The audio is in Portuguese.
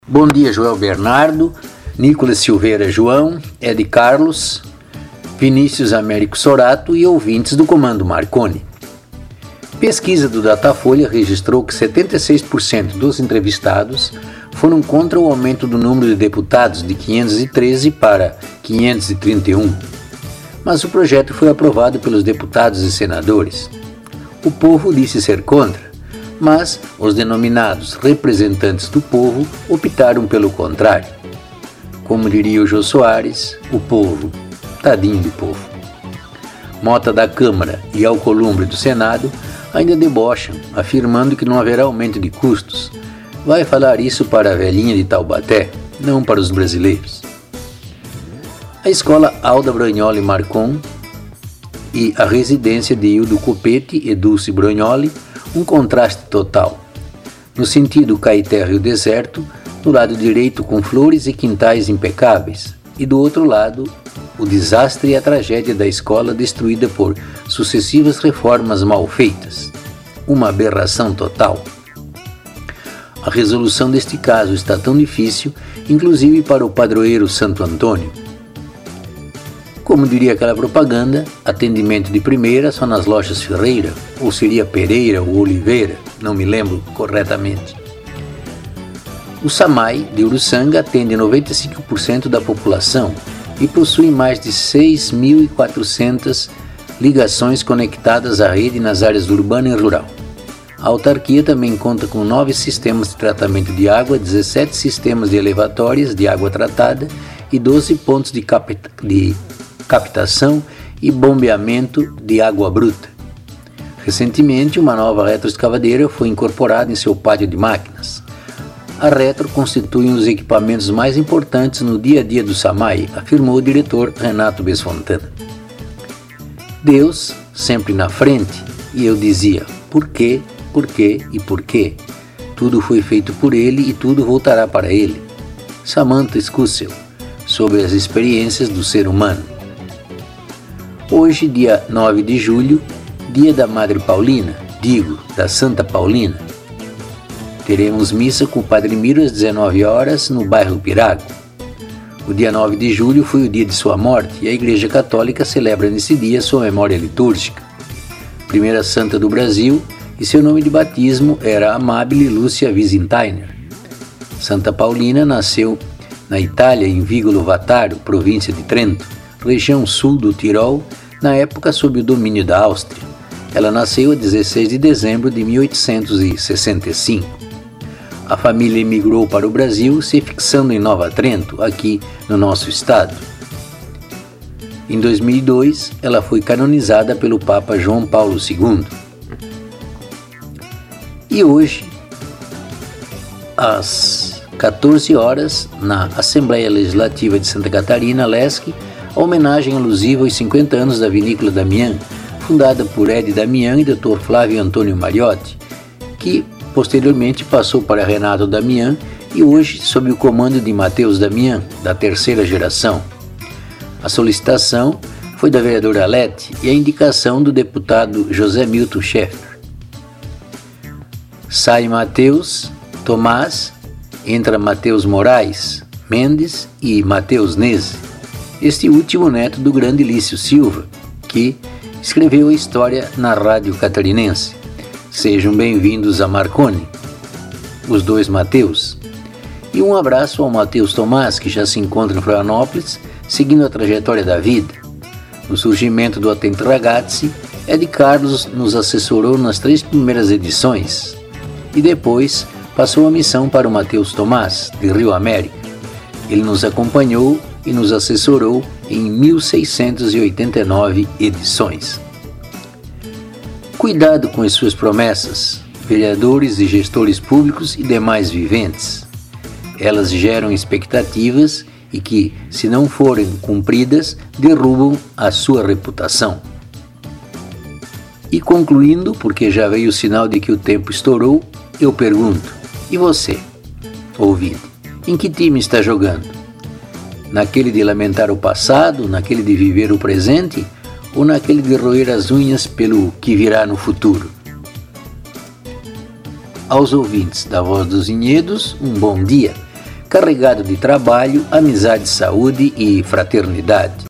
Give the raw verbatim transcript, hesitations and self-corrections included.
Bom dia, Joel Bernardo, Nicolas Silveira João, Ed Carlos, Vinícius Américo Sorato e ouvintes do Comando Marconi. Pesquisa do Datafolha registrou que setenta e seis por cento dos entrevistados foram contra o aumento do número de deputados de quinhentos e treze para quinhentos e trinta e um, mas o projeto foi aprovado pelos deputados e senadores. O povo disse ser contra, mas os denominados representantes do povo optaram pelo contrário. Como diria o Jô Soares, o povo, tadinho do povo. Mota da Câmara e Alcolumbre do Senado ainda debocham, afirmando que não haverá aumento de custos. Vai falar isso para a velhinha de Taubaté, não para os brasileiros. A escola Alda Bragnoli Marcon e a residência de Hildo Copete e Dulce Bragnoli, um contraste total. No sentido Caeté-Rio Deserto, do lado direito com flores e quintais impecáveis, e do outro lado, o desastre e a tragédia da escola destruída por sucessivas reformas mal feitas. Uma aberração total. A resolução deste caso está tão difícil, inclusive para o padroeiro Santo Antônio. Como diria aquela propaganda, atendimento de primeira só nas lojas Ferreira, ou seria Pereira ou Oliveira, não me lembro corretamente. O SAMAI de Uruçanga atende noventa e cinco por cento da população e possui mais de seis mil e quatrocentas ligações conectadas à rede nas áreas urbana e rural. A autarquia também conta com nove sistemas de tratamento de água, dezessete sistemas de elevatórias de água tratada e doze pontos de, capta- de captação e bombeamento de água bruta. Recentemente, uma nova retroescavadeira foi incorporada em seu pátio de máquinas. A retro constitui um dos equipamentos mais importantes no dia a dia do SAMAI, afirmou o diretor Renato Besfontana. Deus sempre na frente, e eu dizia, por quê, por quê e por quê? Tudo foi feito por ele e tudo voltará para ele. Samantha Scussel, sobre as experiências do ser humano. Hoje, dia nove de julho, dia da Madre Paulina, digo, da Santa Paulina. Teremos missa com o Padre Miro às dezenove horas no bairro Pirago. O dia nove de julho foi o dia de sua morte e a Igreja Católica celebra nesse dia sua memória litúrgica. Primeira santa do Brasil, e seu nome de batismo era Amabile Lúcia Visintainer. Santa Paulina nasceu na Itália, em Vigolo Vataro, província de Trento, região sul do Tirol, na época sob o domínio da Áustria. Ela nasceu a dezesseis de dezembro de mil oitocentos e sessenta e cinco. A família emigrou para o Brasil, se fixando em Nova Trento, aqui no nosso estado. Em dois mil e dois, ela foi canonizada pelo Papa João Paulo segundo. E hoje, às quatorze horas, na Assembleia Legislativa de Santa Catarina, Lesc, a homenagem alusiva aos cinquenta anos da Vinícola Damião, fundada por Ed Damião e doutor Flávio Antônio Mariotti, que posteriormente passou para Renato Damião e hoje sob o comando de Mateus Damião, da terceira geração. A solicitação foi da vereadora Lete e a indicação do deputado José Milton Schaeffer. Sai Mateus Tomás, entra Mateus Moraes Mendes e Mateus Nese, este último neto do grande Lício Silva, que escreveu a história na rádio catarinense. Sejam bem-vindos a Marconi, os dois Mateus. E um abraço ao Mateus Tomás, que já se encontra em Florianópolis, seguindo a trajetória da vida. No surgimento do Attenti Ragazzi, Ed Carlos nos assessorou nas três primeiras edições e depois passou a missão para o Mateus Tomás, de Rio América. Ele nos acompanhou e nos assessorou em mil seiscentas e oitenta e nove edições. Cuidado com as suas promessas, vereadores e gestores públicos e demais viventes. Elas geram expectativas e que, se não forem cumpridas, derrubam a sua reputação. E concluindo, porque já veio o sinal de que o tempo estourou, eu pergunto, e você, ouvinte, em que time está jogando? Naquele de lamentar o passado, naquele de viver o presente, ou naquele de roer as unhas pelo que virá no futuro? Aos ouvintes da Voz dos Vinhedos, um bom dia. carregado de trabalho, amizade, saúde e fraternidade.